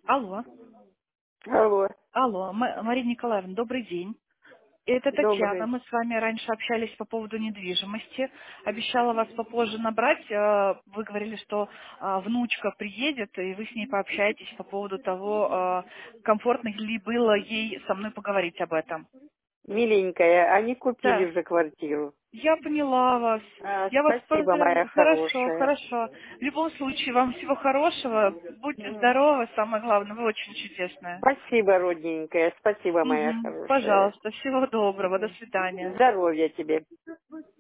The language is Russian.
Алло, Алло, алло, Мария Николаевна, добрый день. Это Татьяна. добрый. Мы с вами раньше общались по поводу недвижимости. Обещала вас попозже набрать. Вы говорили, что внучка приедет, и вы с ней пообщаетесь по поводу того, комфортно ли было ей со мной поговорить об этом. Миленькая, они купили Да, уже квартиру. я поняла вас. Я вас Спасибо, моя поздравляю. Хорошо, хорошая. хорошо. В любом случае, вам всего хорошего. Будьте здоровы, самое главное, вы очень чудесная. Спасибо, родненькая, спасибо, моя Мгм. хорошая. Пожалуйста, всего доброго, до свидания. Здоровья тебе.